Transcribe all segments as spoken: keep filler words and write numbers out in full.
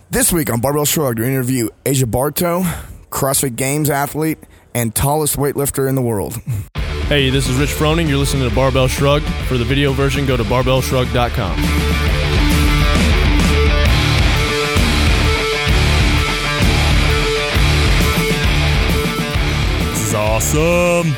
This week on Barbell Shrugged, we interview Asia Barto, CrossFit Games athlete, and tallest weightlifter in the world. Hey, this is Rich Froning. You're listening to Barbell Shrugged. For the video version, go to barbell shrugged dot com. This is awesome.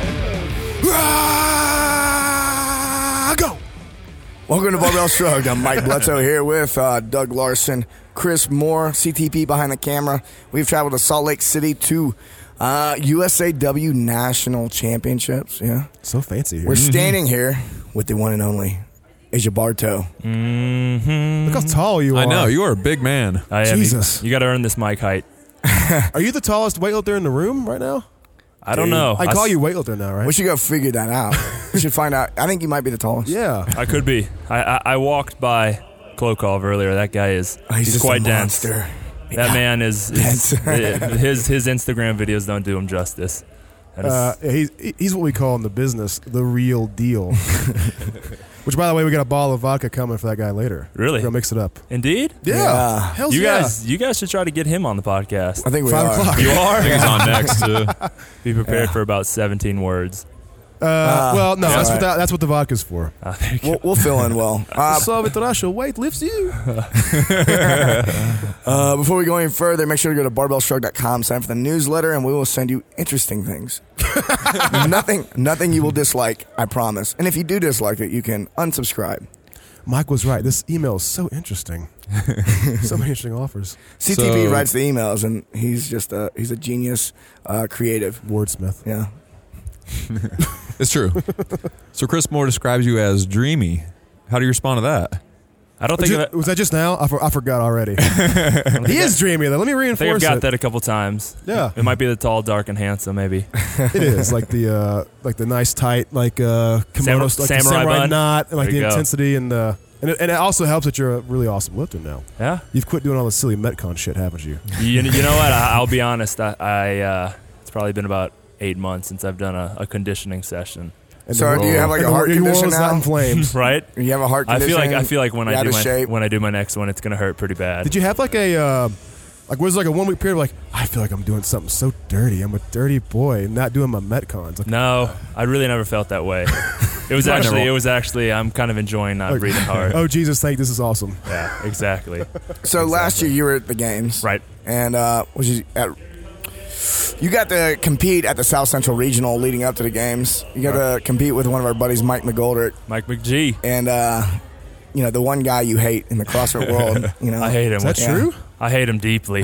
Ah, go! Welcome to Barbell Shrugged. I'm Mike Bledsoe here with uh, Doug Larson, Chris Moore, C T P behind the camera. We've traveled to Salt Lake City to uh, U S A W National Championships. Yeah, so fancy here. We're standing here with the one and only Asia Barto. Mm-hmm. Look how tall you are. I know, you are a big man. I am. Jesus. You, you got to earn this mic height. Are you the tallest weightlifter in the room right now? I don't know. I call s- you weightlifter now, right? We should go figure that out. We should find out. I think you might be the tallest. Yeah. I could be. I, I, I walked by Klokov earlier. That guy is Oh, he's he's just quite a dense. monster. That Yeah. man is, is his his Instagram videos don't do him justice. That is- Uh, he's, he's what we call in the business the real deal. Which, by the way, we got a bottle of vodka coming for that guy later. Really? We're going to mix it up. Indeed. Yeah. Yeah. Hell's You yeah. guys, you guys should try to get him on the podcast. I think we Five are. o'clock. You are. I think he's on next, too. Be prepared Yeah. for about seventeen words. Uh, Uh, well, no, yeah. that's, what Right. that, that's what the vodka's for. Uh, there you go. We'll, we'll fill in well. Uh, Soviet Russia weight lifts you. uh, before we go any further, make sure to go to barbell shrugged dot com, sign up for the newsletter, and we will send you interesting things. nothing, nothing you will dislike, I promise. And if you do dislike it, you can unsubscribe. Mike was right. This email is so interesting. So many interesting offers. C T P So- writes the emails, and he's just a he's a genius, uh, creative. Wordsmith. Yeah. It's true. So Chris Moore describes you as dreamy. How do you respond to that? I don't Was, think you- I've, was that just now? I, for, I forgot already. He is dreamy, though. Let me I think I've reinforce got it. that a couple times. Yeah. It might be the tall, dark, and handsome. Maybe. It is like the uh, like the nice tight like uh, kimono, Samu- like the samurai samurai bun? knot, and like There the you go. intensity and the and it, and it also helps that you're a really awesome lifter now. Yeah. You've quit doing all the silly Metcon shit, haven't you? You, you know what? I, I'll be honest. I, I uh, it's probably been about eight months since I've done a, a conditioning session. And So the- do you have like and a the- heart your condition world's not now? in flames. Right? You have a heart I condition. feel like I feel like when you're I out do of my shape. when I do my next one, it's gonna hurt pretty bad. Did you have like a uh, like was it like a one week period of like I feel like I'm doing something so dirty. I'm a dirty boy, and not doing my Metcons. Like, No, I really never felt that way. It was I actually never- it was actually I'm kind of enjoying not like, breathing hard. Oh Jesus, thank this is awesome. Yeah, exactly. So last year you were at the games, Right. And uh, was you at? You got to compete at the South Central Regional leading up to the games. You got to compete with one of our buddies, Mike McGoldrick, Mike McGee. and uh, you know the one guy you hate in the CrossFit world. You know, I hate him. Is that Yeah. true? I hate him deeply.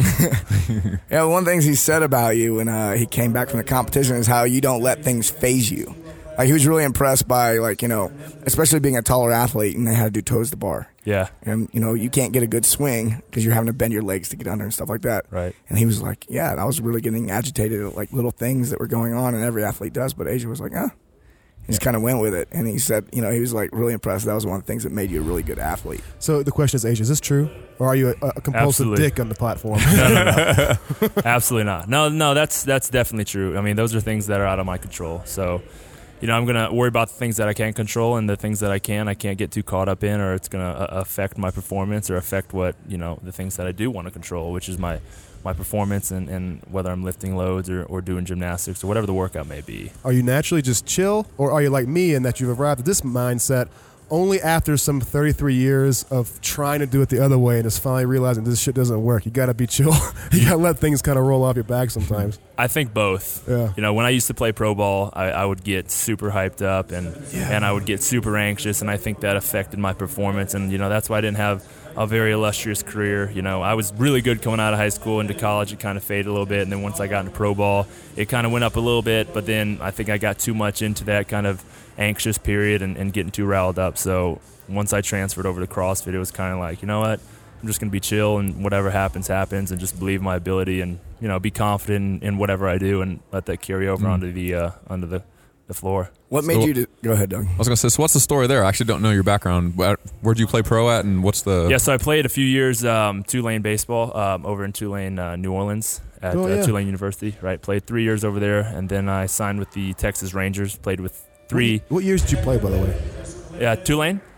Yeah, one of the things he said about you when uh, he came back from the competition is how you don't let things phase you. Like he was really impressed by like you know, especially being a taller athlete and they had to do toes to bar. Yeah. And you know you can't get a good swing because you're having to bend your legs to get under and stuff like that. Right. And he was like, "Yeah, I was really getting agitated at like little things that were going on, and every athlete does." But Asia was like, "Ah." He just kind of went with it, and he said, "You know, he was like really impressed. That was one of the things that made you a really good athlete." So the question is, Asia, is this true, or are you a, a compulsive Absolutely. dick on the platform? No, no, no. Absolutely not. No, no, that's that's definitely true. I mean, those are things that are out of my control. So, you know, I'm going to worry about the things that I can't control, and the things that I can, I can't get too caught up in, or it's going to uh, affect my performance or affect what, you know, the things that I do want to control, which is my, my performance and, and whether I'm lifting loads or, or doing gymnastics or whatever the workout may be. Are you naturally just chill, or are you like me in that you've arrived at this mindset only after some thirty-three years of trying to do it the other way and just finally realizing this shit doesn't work? You got to be chill. You got to let things kind of roll off your back sometimes. I think both. Yeah. You know, when I used to play pro ball, I, I would get super hyped up and Yeah. and I would get super anxious, and I think that affected my performance. And you know, that's why I didn't have a very illustrious career. You know, I was really good coming out of high school into college. It kind of faded a little bit, and then once I got into pro ball, it kind of went up a little bit. But then I think I got too much into that kind of anxious period and, and getting too riled up. So once I transferred over to CrossFit, it was kind of like, you know what? I'm just going to be chill, and whatever happens, happens, and just believe my ability and, you know, be confident in, in whatever I do and let that carry over Mm. onto the uh, onto the, the floor. What made So- you do, go ahead, Doug? I was going to say, so what's the story there? I actually don't know your background. Where where'd you play pro at, and what's the... Yeah, so I played a few years um, Tulane baseball um, over in Tulane, uh, New Orleans at Oh, uh, yeah. Tulane University, right? Played three years over there, and then I signed with the Texas Rangers, played with three... What years did you play, by the way? Yeah, Tulane?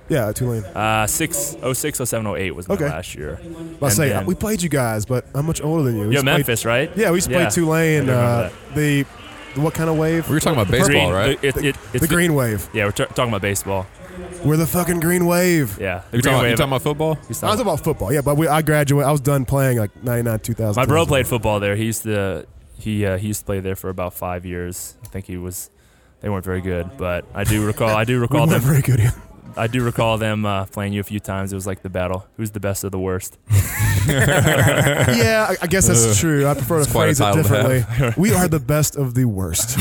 Yeah, Tulane. Uh, six, oh six, oh seven, oh eight was my Okay. last year. I And say then- we played you guys, but I'm much older than you. We You're used to play- Memphis, right? Yeah, we used to Yeah. play Tulane. I do remember Uh, that. the, the what kind of wave? We were talking about The purple- baseball, Green, right? It, it, it's The green wave. Yeah, we're t- talking about baseball. We're the fucking green wave. Yeah. The You green talking, you wave. talking about football? He's I was talking- about football. Yeah, but we, I graduated. I was done playing like ninety-nine, two thousand. My bro played football there. He used to he uh, he used to play there for about five years. I think he was. They weren't very good, but I do recall. I do We recall weren't them. very good. I do recall them uh, playing you a few times. It was like the battle. Who's the best of the worst? Yeah, I, I guess that's true. I prefer to It's quite a phrase it title to differently. We are the best of the worst.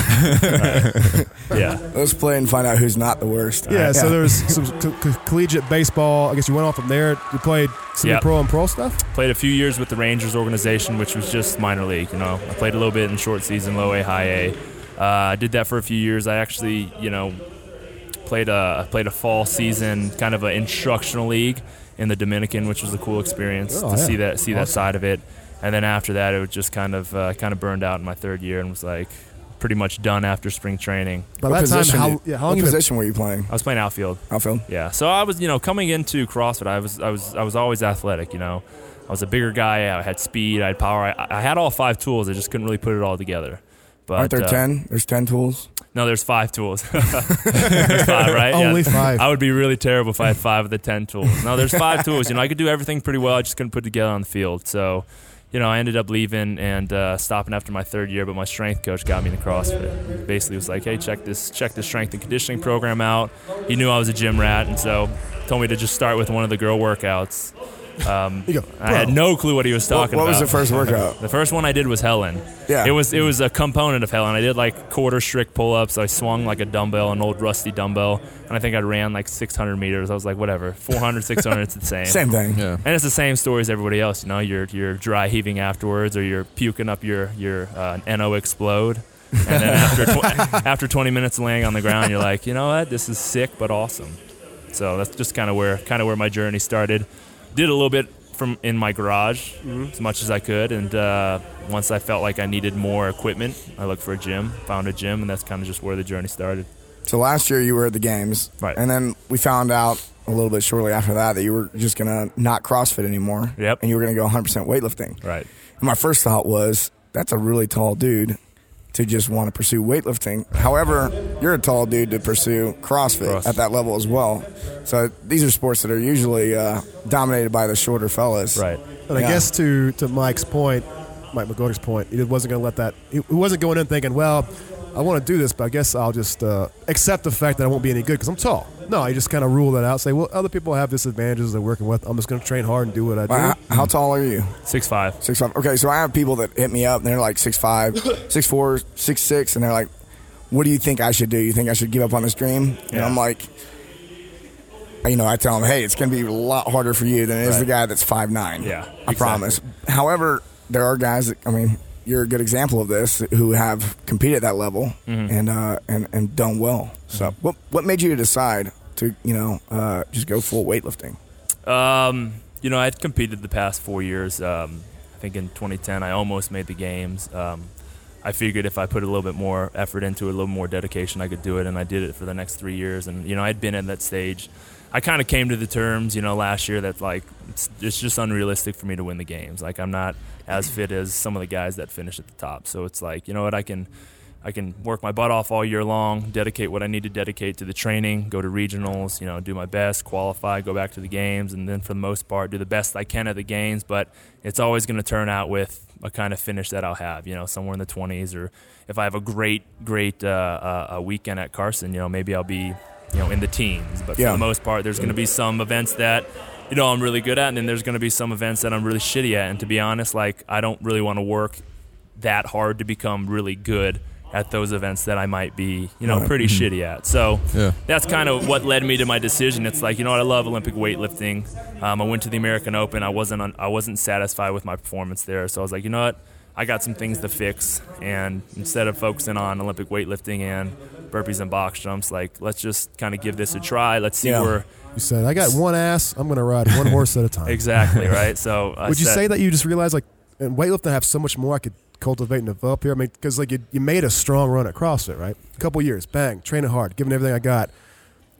Yeah. Let's play and find out who's not the worst. Yeah, so there's some co- co- collegiate baseball. I guess you went on from there. You played semi-pro Yeah. and pro stuff? Played a few years with the Rangers organization, which was just minor league. You know, I played a little bit in short season, low A, high A. Uh, I did that for a few years. I actually, you know, played a played a fall season, kind of an instructional league in the Dominican, which was a cool experience Oh, to yeah. see that see that Awesome. side of it. And then after that, it was just kind of uh, kind of burned out in my third year and was like pretty much done after spring training. By What that time, position, how, you- yeah, how what long you been? position were you playing? I was playing outfield. Outfield? Yeah, so I was, you know, coming into CrossFit, I was, I was, I was always athletic. You know, I was a bigger guy. I had speed. I had power. I, I had all five tools. I just couldn't really put it all together. But Aren't there uh, ten? There's ten tools. No, there's five tools. there's five, right? Only Yeah. five. I would be really terrible if I had five of the ten tools. No, there's five tools. You know, I could do everything pretty well. I just couldn't put it together on the field. So, you know, I ended up leaving and uh, stopping after my third year. But my strength coach got me into CrossFit. He basically was like, "Hey, check this, check this strength and conditioning program out." He knew I was a gym rat, and so told me to just start with one of the girl workouts. Um, You go, I had bro. no clue what he was What, talking what about. was the first workout? The first one I did was Helen. Yeah. It was it was a component of Helen. I did like quarter strict pull-ups. I swung like a dumbbell, an old rusty dumbbell, and I think I ran like six hundred meters. I was like, whatever, four hundred, six hundred, it's the same. Same thing. Yeah. And it's the same story as everybody else. You know, you're you're dry heaving afterwards, or you're puking up your your uh, N O explode, and then after tw- after twenty minutes of laying on the ground, you're like, you know what, this is sick but awesome. So that's just kind of where kind of where my journey started. Did a little bit from in my garage as much as I could, and uh, once I felt like I needed more equipment, I looked for a gym, found a gym, and that's kind of just where the journey started. So last year you were at the games, Right. And then we found out a little bit shortly after that that you were just gonna not CrossFit anymore. Yep. And you were gonna go one hundred percent weightlifting. Right. And my first thought was, that's a really tall dude to just want to pursue weightlifting. However, you're a tall dude to pursue CrossFit Cross. at that level as well. So these are sports that are usually uh, dominated by the shorter fellas. Right. And I Yeah. guess to, to Mike's point, Mike McGordy's point, he wasn't going to let that. He he wasn't going in thinking, well, I want to do this, but I guess I'll just uh, accept the fact that I won't be any good because I'm tall. No, he just kind of rule that out. Say, well, other people have disadvantages they're working with. I'm just going to train hard and do what I do. Uh, how tall are you? Six five. Six five. Okay, so I have people that hit me up and they're like six five, six four, six six, and they're like, "What do you think I should do? You think I should give up on this dream?" And Yeah. I'm like, you know, I tell them, "Hey, it's going to be a lot harder for you than it is Right. the guy that's five nine. Yeah, I exactly. promise." However, there are guys that I mean, you're a good example of this who have competed at that level Mm-hmm. and uh, and and done well. So, what what made you decide to you know uh, just go full weightlifting? Um, you know, I'd competed the past four years. Um, I think in twenty ten, I almost made the games. Um, I figured if I put a little bit more effort into it, a little more dedication, I could do it, and I did it for the next three years. And, you know, I'd been in that stage. I kind of came to the terms, you know, last year that, like, it's, it's just unrealistic for me to win the games. Like, I'm not as fit as some of the guys that finish at the top. So it's like, you know what, I can – I can work my butt off all year long, dedicate what I need to dedicate to the training, go to regionals, you know, do my best, qualify, go back to the games, and then for the most part do the best I can at the games. But it's always going to turn out with a kind of finish that I'll have, you know, somewhere in the twenties. Or if I have a great, great uh, uh, a weekend at Carson, you know, maybe I'll be, you know, in the teens. But Yeah. for the most part, there's going to be some events that, you know, I'm really good at, and then there's going to be some events that I'm really shitty at. And to be honest, like, I don't really want to work that hard to become really good at those events that I might be, you know, Right. pretty shitty at. So Yeah. that's kind of what led me to my decision. It's like, you know what, I love Olympic weightlifting. Um, I went to the American Open. I wasn't un- I wasn't satisfied with my performance there. So I was like, you know what, I got some things to fix. And instead of focusing on Olympic weightlifting and burpees and box jumps, like, let's just kind of give this a try. Let's see Yeah. where You said, I got one ass. I'm going to ride one horse at a time. exactly, right? So I Would you said- say that you just realized, like, in weightlifting, I have so much more I could cultivate and develop here? I mean, because, like, you, you made a strong run at CrossFit, right? A couple years, bang, training hard, giving everything I got.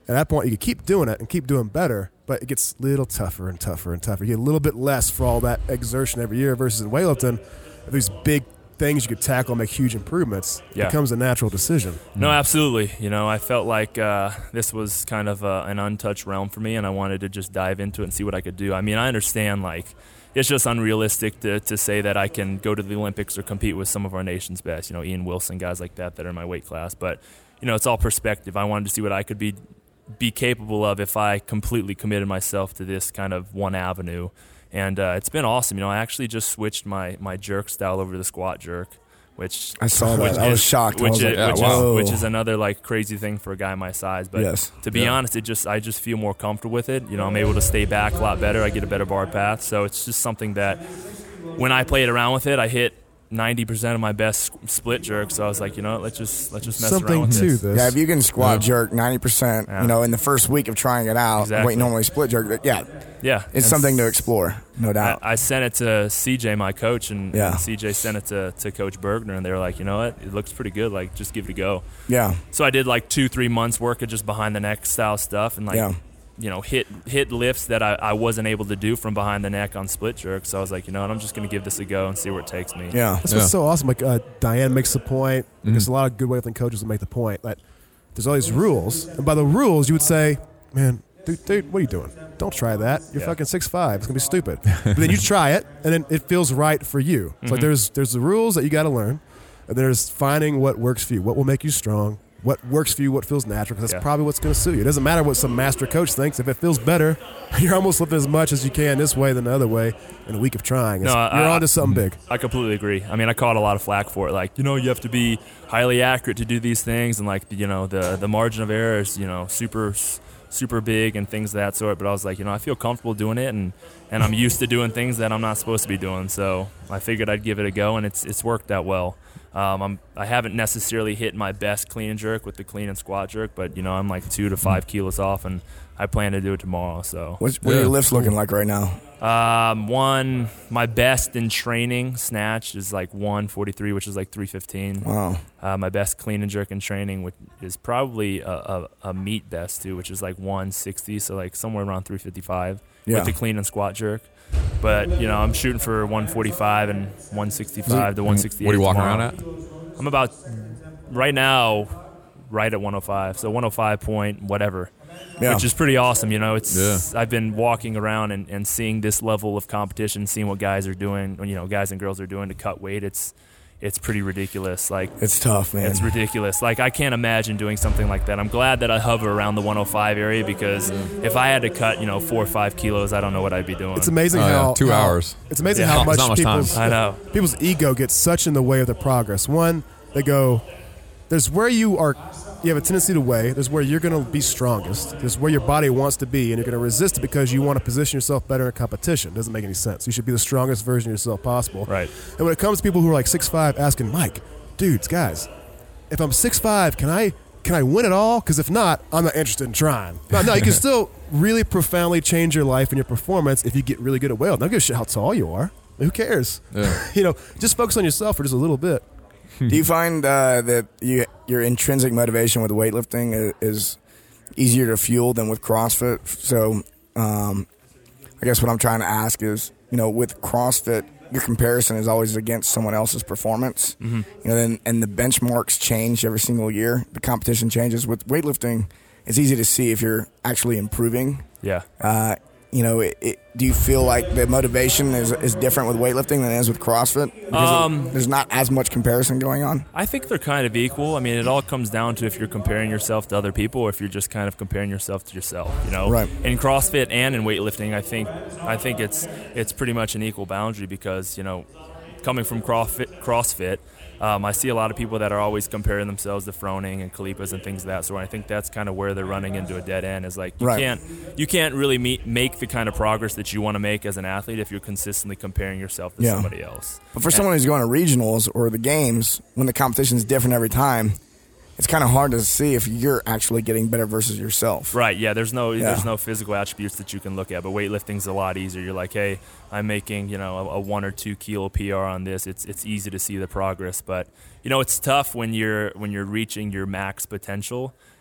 At that point, you can keep doing it and keep doing better, but it gets a little tougher and tougher and tougher. You get a little bit less for all that exertion every year versus in weightlifting, these big things you could tackle and make huge improvements. It Yeah. becomes a natural decision. No, absolutely. You know, I felt like uh, this was kind of uh, an untouched realm for me, and I wanted to just dive into it and see what I could do. I mean, I understand, like, it's just unrealistic to, to say that I can go to the Olympics or compete with some of our nation's best, you know, Ian Wilson, guys like that that are in my weight class. But, you know, it's all perspective. I wanted to see what I could be be capable of if I completely committed myself to this kind of one avenue. And uh, it's been awesome. You know, I actually just switched my, my jerk style over to the squat jerk, which I saw that. which I was is- shocked. I Which, was is, like, yeah, which, wow. is, which is another like crazy thing for a guy my size. But Yes. to be Yeah. honest, it just I just feel more comfortable with it. You know, I'm able to stay back a lot better. I get a better bar path. So it's just something that when I played around with it, I hit ninety percent of my best split jerk. So I was like, you know what, let's just let's just mess around Something with to this. this. Yeah, if you can squat Yeah. jerk ninety percent, Yeah. you know, in the first week of trying it out, Exactly. what you normally split jerk, yeah, Yeah, it's And something to explore, no I, doubt. I sent it to C J, my coach, and, Yeah. and C J sent it to, to Coach Bergner, and they were like, you know what, it looks pretty good. Like, just give it a go. Yeah, So I did like two, three months work of just behind the neck style stuff, and like, Yeah. you know, hit hit lifts that I, I wasn't able to do from behind the neck on split jerk. So I was like, you know what, I'm just going to give this a go and see where it takes me. yeah, That's Yeah. what's so awesome. Like uh, Diane makes the point. Mhm. There's a lot of good weightlifting coaches that make the point that there's all these rules, and by the rules, you would say, "Man, dude, dude what are you doing? Don't try that. You're Yeah. fucking six five. It's gonna be stupid." But then you try it, and then it feels right for you. It's like Mhm. there's there's the rules that you got to learn, and there's finding what works for you, what will make you strong, what works for you, what feels natural. Because that's Yeah. probably what's gonna suit you. It doesn't matter what some master coach thinks. If it feels better, you're almost lifting as much as you can this way than the other way in a week of trying. It's- No, I- you're I- onto something big. I completely agree. I mean, I caught a lot of flack for it. Like, you know, you have to be highly accurate to do these things, and like, you know, the the margin of error is, you know, super super big and things of that sort. But I was like, you know, I feel comfortable doing it, and and I'm used to doing things that I'm not supposed to be doing. So I figured I'd give it a go, and it's it's worked out well. Um, I'm I haven't necessarily hit my best clean and jerk with the clean and squat jerk, but you know, I'm like two to five kilos off, and I plan to do it tomorrow. So. What's, what are Yeah. your lifts looking like right now? Um, one, my best in training snatch is like one forty-three, which is like three fifteen. Wow, Uh, my best clean and jerk in training, which is probably a, a, a meet best too, which is like one sixty, so like somewhere around three fifty-five Yeah. with the clean and squat jerk. But you know, I'm shooting for one forty-five and one sixty-five to one sixty-eight. What are you walking tomorrow. around at? I'm about right now, right at one oh five, so one oh five point whatever. yeah, Which is pretty awesome, you know. It's Yeah. I've been walking around and, and seeing this level of competition, seeing what guys are doing, you know, guys and girls are doing to cut weight. It's it's pretty ridiculous. Like it's tough, man. it's ridiculous. Like I can't imagine doing something like that. I'm glad that I hover around the one oh five area because if I had to cut, you know, four or five kilos, I don't know what I'd be doing. It's amazing Oh, yeah. how Two how- hours. It's amazing Yeah. how It's much not much time. people's I know. people's ego gets such in the way of their progress. One, they go, there's where you are, you have a tendency to weigh. There's where you're going to be strongest. There's where your body wants to be, and you're going to resist it because you want to position yourself better in competition. Doesn't make any sense. You should be the strongest version of yourself possible. Right. And when it comes to people who are like six five, asking Mike, dudes, guys, if I'm six five, can I can I win it all? Because if not, I'm not interested in trying. No, no, you can still really profoundly change your life and your performance if you get really good at weight. Don't give a shit how tall you are. Who cares? Yeah. You know, just focus on yourself for just a little bit. Do you find uh, that you, your intrinsic motivation with weightlifting i- is easier to fuel than with CrossFit? So, um, I guess what I'm trying to ask is, you know, with CrossFit, your comparison is always against someone else's performance. Mm-hmm. You know, and, and the benchmarks change every single year. The competition changes. With weightlifting, it's easy to see if you're actually improving. Yeah. Uh, you know, it, it, do you feel like the motivation is, is different with weightlifting than it is with CrossFit? Because Um, it- there's not as much comparison going on. I think they're kind of equal. I mean, it all comes down to if you're comparing yourself to other people or if you're just kind of comparing yourself to yourself, you know? Right. In CrossFit and in weightlifting, I think I think it's it's pretty much an equal boundary because, you know, coming from CrossFit, CrossFit um, I see a lot of people that are always comparing themselves to Froning and Kalipas and things of that sort. I think that's kind of where they're running into a dead end is like you Right. can't you can't really meet, make the kind of progress that you want to make as an athlete if you're consistently comparing yourself to Yeah. somebody else. But for someone who's going to regionals or the games, when the competition is different every time, it's kind of hard to see if you're actually getting better versus yourself. Right, yeah, there's no Yeah. there's no physical attributes that you can look at, but weightlifting's a lot easier. You're like, hey, I'm making, you know, a, a one or two kilo P R on this. It's it's easy to see the progress, but you know, it's tough when you're when you're reaching your max potential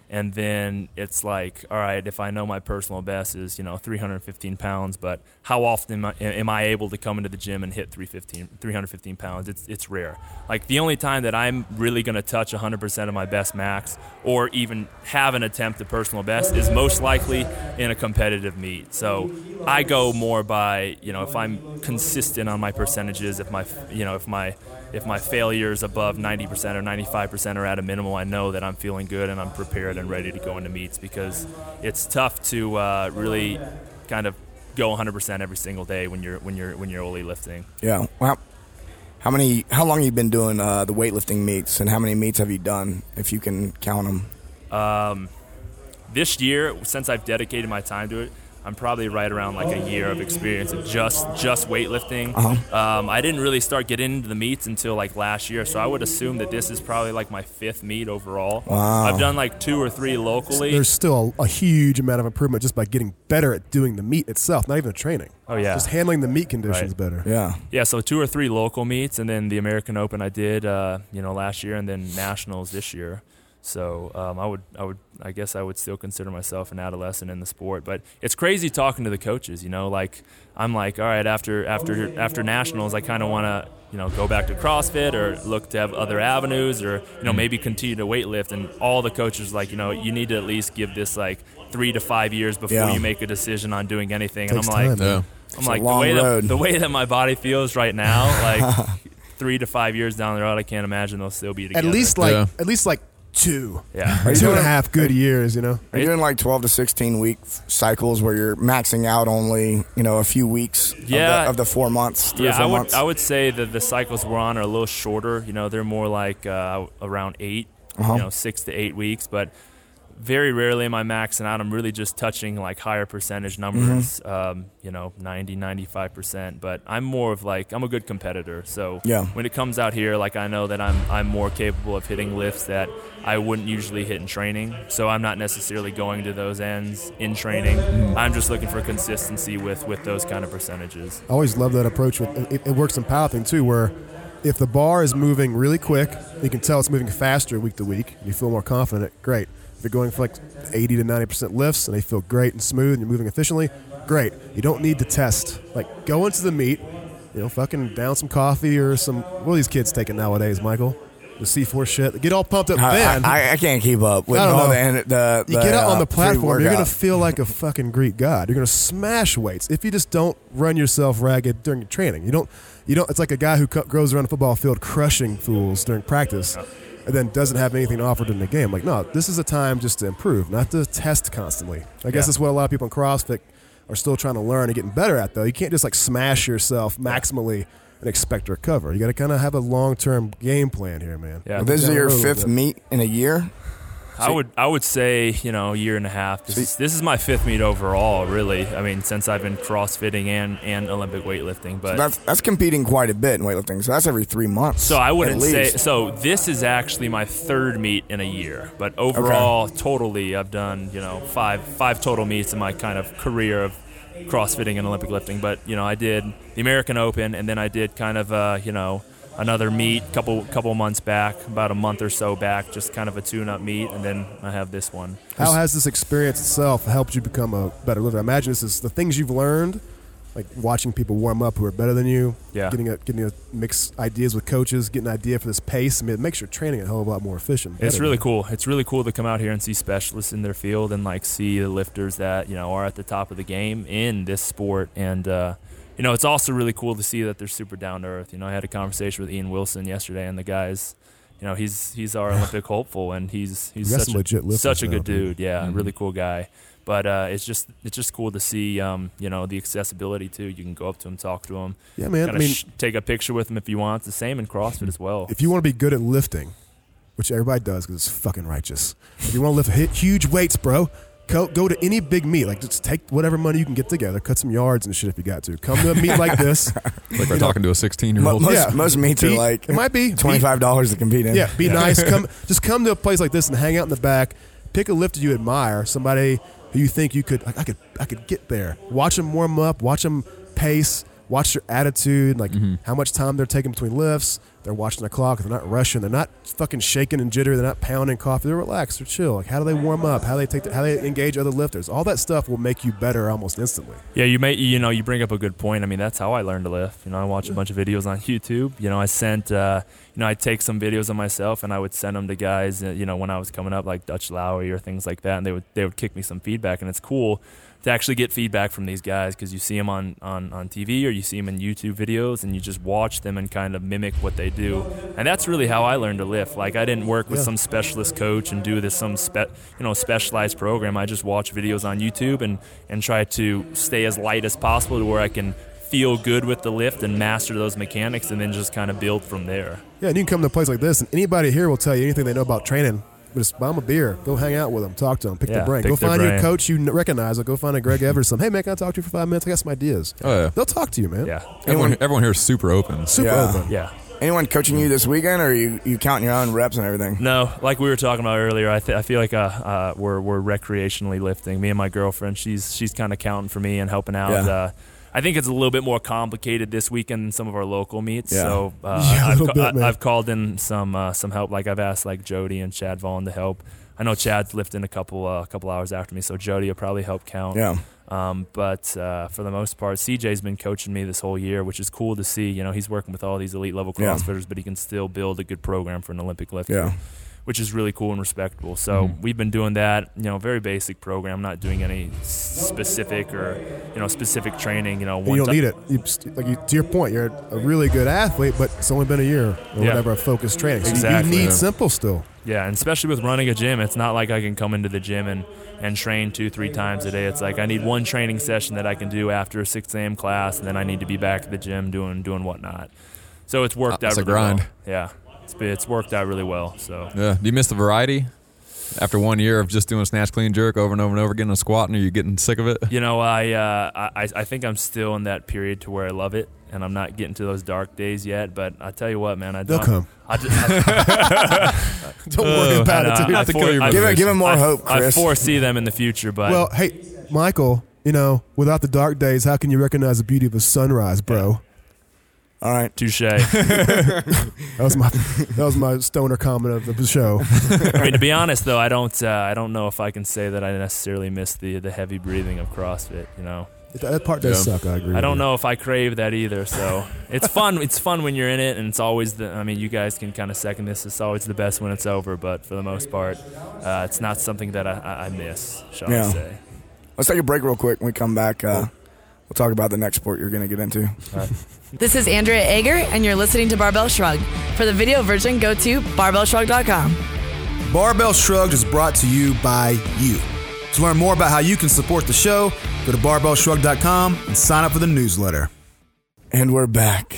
And then it's like, all right, if I know my personal best is, you know, three hundred fifteen pounds, but how often am I, am I able to come into the gym and hit three hundred fifteen pounds? It's it's rare. Like, the only time that I'm really going to touch one hundred percent of my best max or even have an attempt at personal best is most likely in a competitive meet. So I go more by, you know, if I'm consistent on my percentages, if my, you know, if my if my failures above ninety percent or ninety-five percent are at a minimum, I know that I'm feeling good and I'm prepared and ready to go into meets, because it's tough to uh, really kind of go one hundred percent every single day when you're when you're when you're only lifting. Yeah. Well, how many? How long have you been doing uh, the weightlifting meets, and how many meets have you done, if you can count them? Um, this year, since I've dedicated my time to it, I'm probably right around like a year of experience of just just weightlifting. Uh-huh. Um, I didn't really start getting into the meets until like last year, so I would assume that this is probably like my fifth meet overall. Wow. I've done like two or three locally. There's still a, a huge amount of improvement just by getting better at doing the meet itself, not even the training. Oh, yeah. Just handling the meet conditions Right. better. Yeah. Yeah, so two or three local meets, and then the American Open I did, uh, you know, last year, and then nationals this year. So um, I would, I would, I guess I would still consider myself an adolescent in the sport. But it's crazy talking to the coaches. You know, like I'm like, all right, after after after nationals, I kind of want to, you know, go back to CrossFit or look to have other avenues, or you know, maybe continue to weightlift. And all the coaches are like, you know, you need to at least give this like three to five years before Yeah. you make a decision on doing anything. Takes and I'm like, time, Yeah. I'm It's a like the long way road. that the way that my body feels right now, like three to five years down the road, I can't imagine they'll still be At together. least like Yeah. at least like two. yeah. Are you Two and a doing- half good years, you know. Are you doing like twelve to sixteen week f- cycles where you're maxing out only, you know, a few weeks Yeah. of, the, of the four months, three or Yeah, four I would months? I would say that the cycles we're on are a little shorter. You know, they're more like uh, around eight, Uh-huh. you know, six to eight weeks. But very rarely am I maxing out. I'm really just touching like higher percentage numbers. Mm-hmm. Um, you know, ninety, ninety-five percent. But I'm more of like I'm a good competitor. So Yeah. when it comes out here, like I know that I'm I'm more capable of hitting lifts that I wouldn't usually hit in training. So I'm not necessarily going to those ends in training. I'm just looking for consistency with with those kind of percentages. I always love that approach. With it, it works in powerlifting too, where if the bar is moving really quick, you can tell it's moving faster week to week. You feel more confident. Great. If you're going for like eighty to ninety percent lifts and they feel great and smooth and you're moving efficiently, great. You don't need to test. Like, go into the meet, you know, fucking down some coffee or some. What are these kids taking nowadays, Michael? The C four shit. Get all pumped up I, then. I, I can't keep up with I don't all know. the, the, the you get out on uh, the platform, you're pre-workout. going to feel like a fucking Greek god. You're going to smash weights if you just don't run yourself ragged during your training. You don't. You don't. It's like a guy who cu- goes around the football field crushing fools during practice, and then doesn't have anything to offer during the game. Like, no, this is a time just to improve, not to test constantly. I guess Yeah. that's what a lot of people in CrossFit are still trying to learn and getting better at, though. You can't just like smash yourself maximally and expect to recover. You got to kind of have a long-term game plan here, man. Yeah. Well, this is Down the your road a little fifth bit. meet in a year? I would I would say, you know, a year and a half. This, is, this is my fifth meet overall, really. I mean, since I've been CrossFitting and, and Olympic weightlifting. But That's that's competing quite a bit in weightlifting, so that's every three months. so I wouldn't at say least. so. This is actually my third meet in a year. But overall, totally, I've done you know five five total meets in my kind of career of CrossFitting and Olympic lifting. But you know, I did the American Open, and then I did kind of uh, you know. another meet couple couple months back, about a month or so back, just kind of a tune-up meet, and then I have this one. How has this experience itself helped you become a better lifter? I imagine this is the things you've learned, like watching people warm up who are better than you, Yeah. getting a, getting a mix ideas with coaches, getting an idea for this pace. I mean, it makes your training a hell of a lot more efficient. It's better, really man. cool. It's really cool to come out here and see specialists in their field and like see the lifters that you know are at the top of the game in this sport. And uh, you know, it's also really cool to see that they're super down to earth. You know, I had a conversation with Ian Wilson yesterday, and the guy's, you know, he's he's our Olympic hopeful, and he's he's We got such some a, legit lifters such a now, good dude. dude. Yeah, Mhm. really cool guy. But uh, it's just it's just cool to see, um, you know, the accessibility too. You can go up to him, talk to him, Yeah, man. I kind of mean, sh- take a picture with him if you want. It's the same in CrossFit as well. if you want to be good at lifting, which everybody does because it's fucking righteous. If you want to lift hit huge weights, bro, go, go to any big meet. Like, just take whatever money you can get together, cut some yards and shit if you got to. Come to a meet like this. Like we're talking to a Mo- sixteen-year-old. most, Yeah. most meets Be- are like it might be twenty-five dollars to compete in. Yeah, be nice. Come, just come to a place like this and hang out in the back. Pick a lifter you admire, somebody who you think you could. Like, I could, I could get there. Watch them warm up. Watch them pace. watch their attitude, like Mhm. how much time they're taking between lifts. They're watching the clock. They're not rushing. They're not fucking shaking and jittery. They're not pounding coffee. They're relaxed. They're chill. Like how do they warm up? How they take? The, how they engage other lifters? All that stuff will make you better almost instantly. Yeah, you may you know you bring up a good point. I mean, that's how I learned to lift. You know, I watched a bunch of videos on YouTube. You know, I sent uh, you know I'd take some videos of myself and I would send them to guys. uh, You know, when I was coming up, like Dutch Lowry or things like that, and they would they would kick me some feedback, and it's cool to actually get feedback from these guys because you see them on, on, on T V or you see them in YouTube videos and you just watch them and kind of mimic what they do. And that's really how I learned to lift. Like I didn't work with Yeah. some specialist coach and do this some spe- you know specialized program. I just watch videos on YouTube and, and try to stay as light as possible to where I can feel good with the lift and master those mechanics and then just kind of build from there. Yeah, and you can come to a place like this, and anybody here will tell you anything they know about training. Just buy them a beer. Go hang out with them. Talk to them. Pick Yeah, their brain. pick Go their find you a brain. coach you n- recognize. Or go find a Greg Evers. Some, hey, man, can I talk to you for five minutes? I got some ideas. Oh yeah. They'll talk to you, man. Yeah. Everyone, everyone here is super open. Super Yeah. open. Yeah. Anyone coaching you this weekend, or are you, you counting your own reps and everything? No, like we were talking about earlier, I, th- I feel like uh, uh, we're we're recreationally lifting. Me and my girlfriend, she's she's kind of counting for me and helping out. Yeah. Uh, I think it's a little bit more complicated this weekend than some of our local meets. Yeah. So uh, Yeah, a I've, little ca- bit, man. I, I've called in some uh, some help. Like I've asked like Jody and Chad Vaughn to help. I know Chad's lifting a couple uh, couple hours after me, so Jody will probably help count. Yeah. Um, but uh, for the most part, C J's been coaching me this whole year, which is cool to see. You know, he's working with all these elite level Yeah. CrossFitters, but he can still build a good program for an Olympic lifter, Yeah. which is really cool and respectable. So Mhm. we've been doing that. You know, very basic program, not doing any specific or you know specific training. You know, And one you don't ti- need it. You, just- like you, to your point, you're a really good athlete, but it's only been a year or Yeah. whatever of focused training. So you- Exactly. you need Yeah. simple still. Yeah, and especially with running a gym, it's not like I can come into the gym and, and train two, three times a day. It's like I need one training session that I can do after a six a.m. class, and then I need to be back at the gym doing doing whatnot. So it's worked Uh, out it's a really grind. well. Yeah, it's, been- it's worked out really well. So Yeah. Do you miss the variety? After one year of just doing snatch, clean, jerk over and over and over again, and squatting, are you getting sick of it? you know, I, uh, I I think I'm still in that period to where I love it, and I'm not getting to those dark days yet. But I tell you what, man, I They'll don't. come. I just, I, Don't worry Uh, about I, it, dude. I, Not to for- kill your I- Give him, give him more I- hope, I Chris. foresee them in the future, but Well, hey, Michael, you know, without the dark days, how can you recognize the beauty of a sunrise, bro? All right. touche. That was my that was my stoner comment of the show. I mean, to be honest, though, I don't. Uh, I don't know if I can say that I necessarily miss the the heavy breathing of CrossFit. You know, That part does Yeah. suck. I agree. I don't with you. know if I crave that either. So it's fun. It's fun when you're in it, and it's always the. I mean, you guys can kind of second this. It's always the best when it's over, but for the most part, uh, it's not something that I, I I miss. Shall Yeah. I say? Let's take a break real quick. When we come back, uh, we'll talk about the next sport you're going to get into. This is Andrea Ager, and you're listening to Barbell Shrugged. For the video version, go to barbell shrug dot com. Barbell Shrugged is brought to you by you. To learn more about how you can support the show, go to barbell shrug dot com and sign up for the newsletter. And we're back.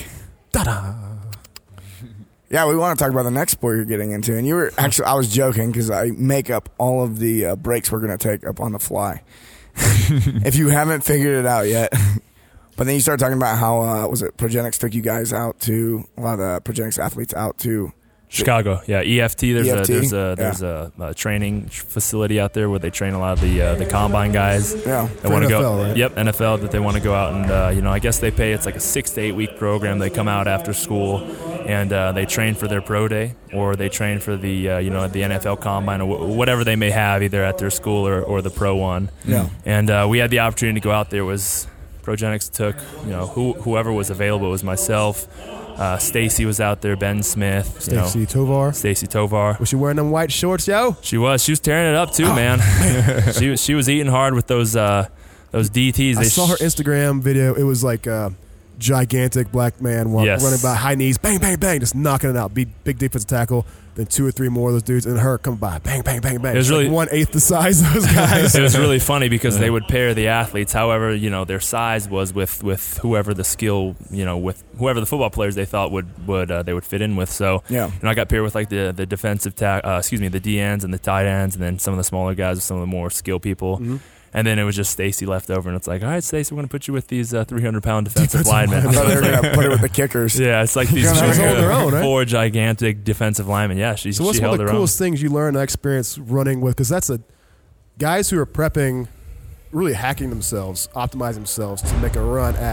Yeah, we want to talk about the next sport you're getting into. And you were actually, I was joking because I make up all of the uh, breaks we're going to take up on the fly. If you haven't figured it out yet. But then you start talking about how, uh, was it Progenics took you guys out to, a lot of the Progenics athletes out to Chicago, yeah, E F T. There's E F T? a there's a Yeah. there's a, a training facility out there where they train a lot of the uh, the combine guys. Yeah. They want to N F go. L, right? Yep, N F L. That they want to go out and uh, you know I guess they pay. It's like a six to eight week program. They come out after school and uh, they train for their pro day or they train for the uh, you know the N F L combine or wh- whatever they may have either at their school or, or the pro one. Yeah. And uh, we had the opportunity to go out there. It was Progenics took you know who, whoever was available. It was myself. Uh, Stacy was out there. Ben Smith. You know, Stacy Tovar. Stacy Tovar. Was she wearing them white shorts, yo? She was. She was tearing it up too, man. she was. She was eating hard with those uh, those D Ts. I They saw her sh- Instagram video. It was like a gigantic black man walk, Yes. running by high knees, bang, bang, bang, just knocking it out. Big, big defensive tackle. Then two or three more of those dudes, and her come by, bang, bang, bang, bang. It was She's like really- one eighth the size of those guys. It was really funny because they would pair the athletes, however, you know, their size was with, with whoever the skill, you know, with whoever the football players they thought would would uh, they would fit in with. So, Yeah. you know, I got paired with like the the defensive ta- uh, excuse me, the D ends and the tight ends, and then some of the smaller guys with some of the more skill people. Mm-hmm. And then it was just Stacy left over, and it's like, all right, Stacy, we're going to put you with these uh, three hundred pound defensive, Defensive linemen. I thought So they were it's like- going to put it with the kickers. yeah, it's like these She was two- holding her own, right? four gigantic defensive linemen. Yeah, she, So what's she one held of the her own. coolest things you learned and experience running with? Because that's a guys who are prepping, really hacking themselves, optimizing themselves to make a run at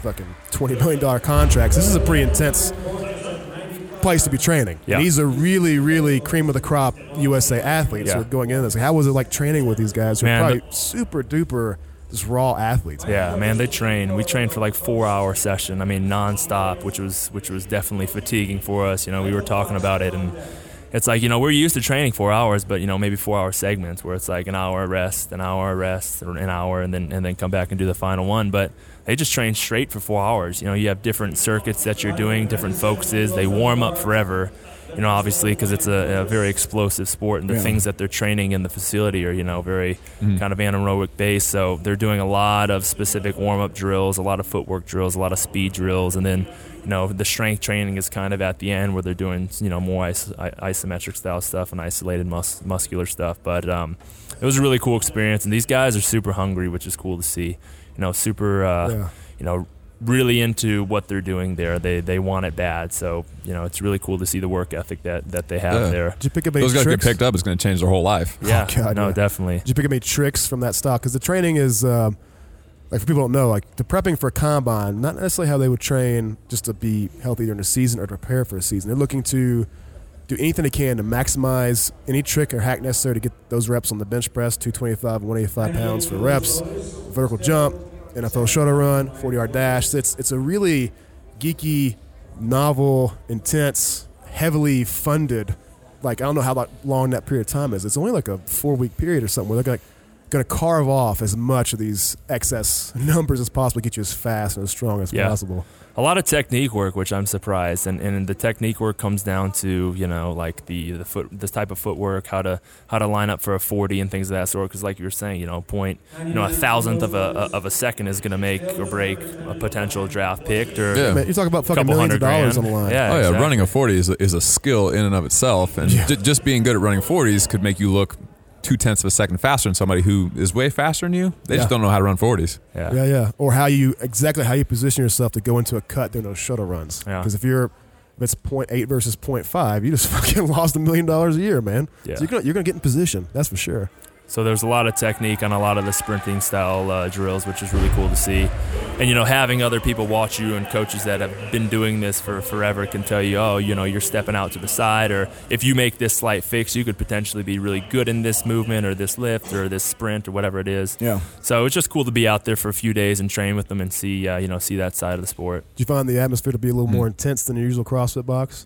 fucking twenty million dollars contracts. This is a pretty intense place to be training. Yeah. And these are really, really cream of the crop U S A athletes Yeah. who are going in this. How was it like training with these guys who Man, are probably the- super duper just raw athletes? Yeah, man, they train. We trained for like four hour session. I mean, nonstop, which was which was definitely fatiguing for us. You know, we were talking about it, and it's like, you know, we're used to training four hours, but you know, maybe four hour segments where it's like an hour rest, an hour rest, or an hour, and then and then come back and do the final one. But they just train straight for four hours. You know, you have different circuits that you're doing, different focuses. They warm up forever. You know, obviously, because it's a, a very explosive sport, and the Yeah. things that they're training in the facility are, you know, very kind of anaerobic based. So they're doing a lot of specific warm up drills, a lot of footwork drills, a lot of speed drills, and then, you know, the strength training is kind of at the end where they're doing, you know, more is- i- isometric style stuff and isolated mus- muscular stuff. But um, it was a really cool experience, and these guys are super hungry, which is cool to see. You know, super, uh, Yeah. you know, really into what they're doing there. They they want it bad. So, you know, it's really cool to see the work ethic that, that they have Yeah. there. Did you pick up any Those guys tricks? get picked up, it's going to change their whole life. Yeah, God, no, yeah. definitely. Did you pick up any tricks from that style? Because the training is, um, like for people who don't know, like the prepping for a combine, not necessarily how they would train just to be healthy during the season or to prepare for a season. They're looking to do anything they can to maximize any trick or hack necessary to get those reps on the bench press, two twenty-five and one eighty-five pounds for reps, vertical jump, N F L shuttle run, forty-yard dash. It's, it's a really geeky, novel, intense, heavily funded, like I don't know how that long that period of time is. It's only like a four-week period or something where they're like going to carve off as much of these excess numbers as possible, get you as fast and as strong as Yeah. possible. A lot of technique work, which I'm surprised, and, and the technique work comes down to, you know, like the the foot, this type of footwork, how to how to line up for a forty and things of that sort. Because like you were saying, you know, point, you know, a thousandth of a of a second is going to make or break a potential draft pick or Yeah. Man, you talk about fucking couple millions of hundred dollars grand. on the line. Yeah, Oh, yeah. exactly. Running a forty is a, is a skill in and of itself. And Yeah. j- just being good at running forties could make you look two tenths of a second faster than somebody who is way faster than you. They just Yeah. don't know how to run forties. Yeah. Yeah, yeah. Or how you exactly how you position yourself to go into a cut during those shuttle runs. Yeah. Because if you're if it's point eight versus point five, you just fucking lost a million dollars a year, man. Yeah. So you're gonna you're gonna get in position. That's for sure. So there's a lot of technique on a lot of the sprinting style uh, drills, which is really cool to see. And, you know, having other people watch you and coaches that have been doing this for forever can tell you, oh, you know, you're stepping out to the side, or if you make this slight fix, you could potentially be really good in this movement or this lift or this sprint or whatever it is. Yeah. So it's just cool to be out there for a few days and train with them and see, uh, you know, see that side of the sport. Do you find the atmosphere to be a little more intense than your usual CrossFit box?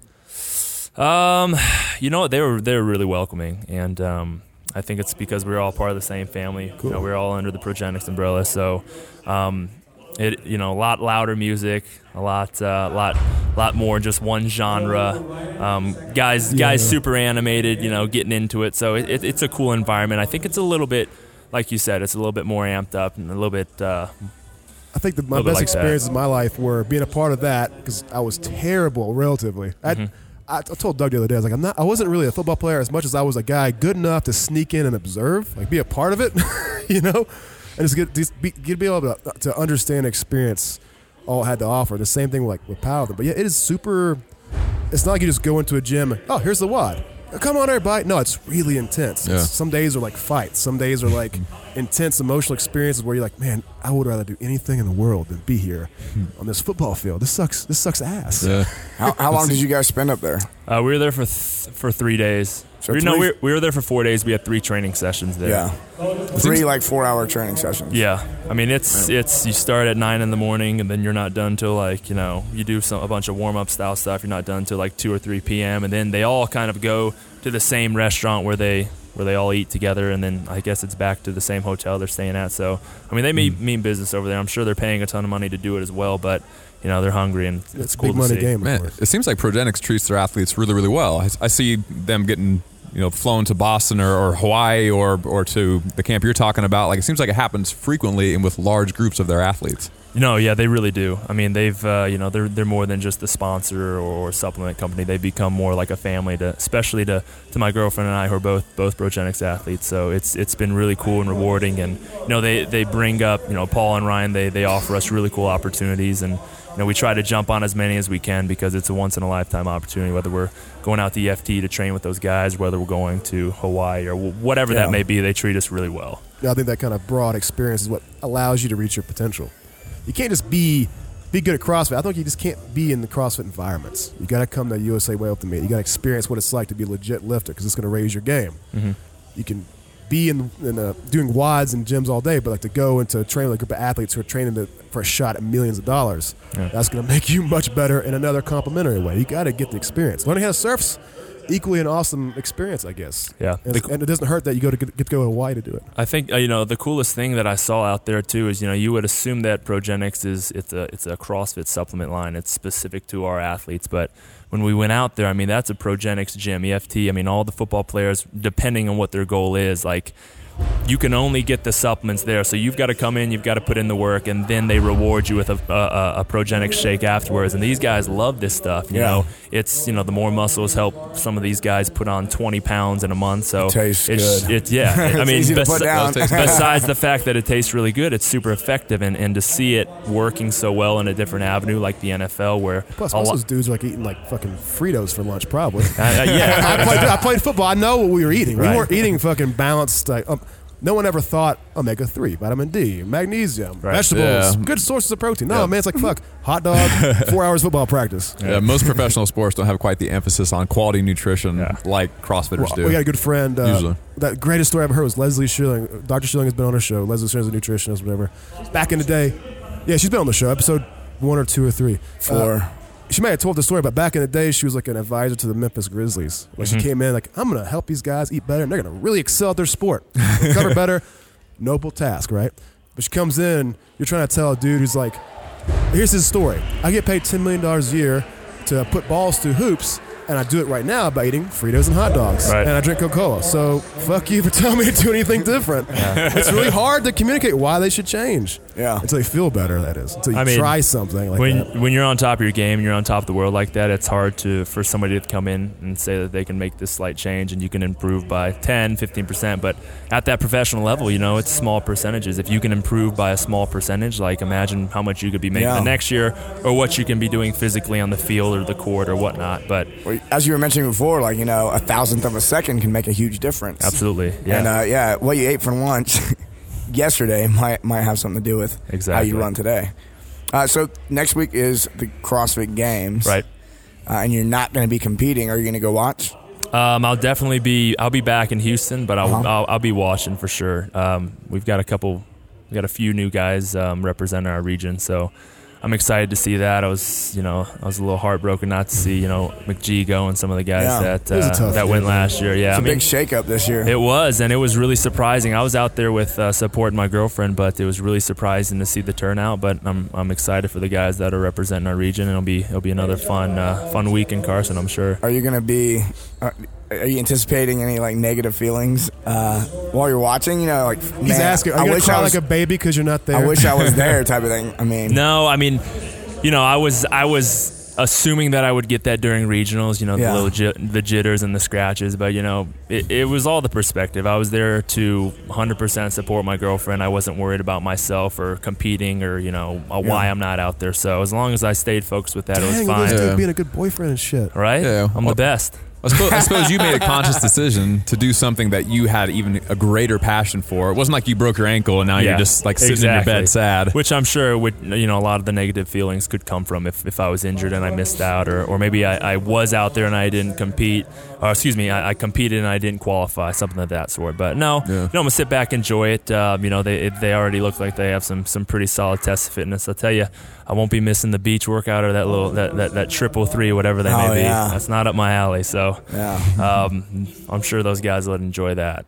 Um, you know what? They were they were really welcoming, and um, I think it's because we we're all part of the same family. Cool. You know, we we're all under the Progenics umbrella, so um, it you know a lot louder music, a lot uh, lot lot more just one genre. Um, guys Yeah. guys super animated, you know, getting into it. So it, it, it's a cool environment. I think it's a little bit, like you said, it's a little bit more amped up and a little bit. Uh, I think that my Little bit best like that. experiences in my life were being a part of that because I was terrible relatively. Mm-hmm. I, I I told Doug the other day, I was like, I'm not. I wasn't really a football player as much as I was a guy good enough to sneak in and observe, like be a part of it, you know, and just get just be, get be able to, to understand, and experience all it had to offer. The same thing like with powerlifting, but yeah, it is super. It's not like you just go into a gym. And, oh, here's the WOD. Come on, everybody. No, it's really intense. Yeah. It's- some days are like fights. Some days are like intense emotional experiences where you're like, man, I would rather do anything in the world than be here on this football field. This sucks. This sucks ass. Yeah. How, how long did you guys spend up there? uh, we were there for th- for three days. So we, no, three- we, we were there for four days. We had three training sessions there. Yeah. Three like four hour training sessions. Yeah, I mean it's it's you start at nine in the morning and then you're not done till like you know you do some a bunch of warm up style stuff. You're not done till like two or three p.m. and then they all kind of go to the same restaurant where they where they all eat together, and then I guess it's back to the same hotel they're staying at. So I mean they mean, mean business over there. I'm sure they're paying a ton of money to do it as well, but you know they're hungry and it's, It's a cool big to money see. game, of Man, course. it seems like Progenics treats their athletes really, really well. I, I see them getting, you know, flown to Boston or, or Hawaii or or to the camp you're talking about. Like it seems like it happens frequently and with large groups of their athletes. No, yeah, they really do. I mean, they've uh, you know they're they're more than just the sponsor or, or supplement company. They become more like a family, to especially to, to my girlfriend and I, who are both both Progenics athletes. So it's it's been really cool and rewarding. And you know they, they bring up you know Paul and Ryan. They they offer us really cool opportunities, and you know we try to jump on as many as we can because it's a once in a lifetime opportunity. Whether we're going out to E F T to train with those guys, whether we're going to Hawaii or whatever Yeah. that may be, they treat us really well. Yeah, I think that kind of broad experience is what allows you to reach your potential. You can't just be be good at CrossFit. I think you just can't be in the CrossFit environments. You got to come to U S A Weightlifting meet. You got to experience what it's like to be a legit lifter because it's going to raise your game. Mm-hmm. You can be in, in uh, doing wads and gyms all day, but like to go into train with a group of athletes who are training to, for a shot at millions of dollars, yeah. that's going to make you much better in another complementary way. You got to get the experience. Learning how to surf's equally an awesome experience, I guess. Yeah, and, the, and it doesn't hurt that you go to get, get to go to Hawaii to do it. I think uh, you know the coolest thing that I saw out there too is you know you would assume that Progenics is it's a it's a CrossFit supplement line. It's specific to our athletes, but when we went out there, I mean that's a Progenics gym, E F T. I mean all the football players, depending on what their goal is, like. You can only get the supplements there, so you've got to come in, you've got to put in the work, and then they reward you with a, a, a Progenics shake afterwards. And these guys love this stuff. You yeah. know, it's you know the more muscles help some of these guys put on twenty pounds in a month. So it tastes it's, good. It, yeah, I it's mean, easy to bes- put down. besides the fact that it tastes really good, it's super effective, and, and to see it working so well in a different avenue like the N F L, where plus a most lo- of those dudes are like eating like fucking Fritos for lunch, probably. uh, uh, yeah, I played I played football. I know what we were eating. Right. We weren't eating fucking balanced. Like, um, no one ever thought omega three, vitamin D, magnesium, Right. vegetables, Yeah. good sources of protein. No, Yeah. man, it's like fuck, hot dog, four hours football practice. Yeah, most professional sports don't have quite the emphasis on quality nutrition Yeah. like CrossFitters Well, do. we got a good friend. Uh, Usually. That greatest story I ever heard was Leslie Schilling. Doctor Schilling has been on her show. Leslie Schilling's a nutritionist, whatever. Back in the day, yeah, she's been on the show, episode one or two or three. Four. Uh, she may have told the story, but back in the day, she was like an advisor to the Memphis Grizzlies. Where Mm-hmm. she came in like, I'm going to help these guys eat better, and they're going to really excel at their sport, recover better. Noble task, right? But she comes in, you're trying to tell a dude who's like, here's his story. I get paid ten million dollars a year to put balls through hoops, and I do it right now by eating Fritos and hot dogs. Right. And I drink Coca-Cola. So fuck you for telling me to do anything different. It's really hard to communicate why they should change. Yeah. Until you feel better, that is. Until you I mean, try something like when that. when you're on top of your game and you're on top of the world like that, it's hard to for somebody to come in and say that they can make this slight change and you can improve by ten, fifteen percent. But at that professional level, you know, it's small percentages. If you can improve by a small percentage, like imagine how much you could be making Yeah. the next year or what you can be doing physically on the field or the court or whatnot. But As you were mentioning before, like, you know, a thousandth of a second can make a huge difference. absolutely, yeah. And, uh, yeah, what you ate for lunch yesterday might might have something to do with how Exactly. you run today. Uh, so next week is the CrossFit Games. right. Uh, and you're not going to be competing. Are you going to go watch? Um, I'll definitely be. I'll be back in Houston, but I'll Uh-huh. I'll, I'll be watching for sure. Um, we've got a couple, we got a few new guys um, representing our region, so I'm excited to see that. I was, you know, I was a little heartbroken not to see, you know, McGee go and some of the guys Yeah. that It was a uh, tough that year, went man. last year. Yeah, It's I a mean, big shakeup this year. it was, and it was really surprising. I was out there with uh, supporting my girlfriend, but it was really surprising to see the turnout. But I'm I'm excited for the guys that are representing our region. It'll be it'll be another fun uh, fun week in Carson, I'm sure. Are you going to be? Uh, are you anticipating any like negative feelings uh, while you're watching? You know, like He's man, asking, are I you going wish to cry I was, like a baby because you're not there? I wish I was there, type of thing. I mean, No, I mean, you know, I was I was assuming that I would get that during regionals, you know, Yeah. the little j- the jitters and the scratches, but you know, it, it was all the perspective. I was there to one hundred percent support my girlfriend. I wasn't worried about myself or competing or you know uh, why Yeah. I'm not out there. So as long as I stayed focused with that, it was Dang, fine. this dude Yeah. being a good boyfriend and shit. Right? Yeah. I'm Well- the best. I suppose, I suppose you made a conscious decision to do something that you had even a greater passion for. It wasn't like you broke your ankle and now Yeah, you're just like sitting exactly. in your bed sad. Which I'm sure would, you know, a lot of the negative feelings could come from if, if I was injured and I missed out, or, or maybe I, I was out there and I didn't compete, or excuse me, I, I competed and I didn't qualify, something of that sort. But no, Yeah. you know, I'm gonna sit back, enjoy it. Um, you know, they they already look like they have some some pretty solid tests of fitness. I'll tell you, I won't be missing the beach workout or that little that that, that triple three, whatever they Oh, may be. yeah. That's not up my alley. So yeah. um, I'm sure those guys would enjoy that.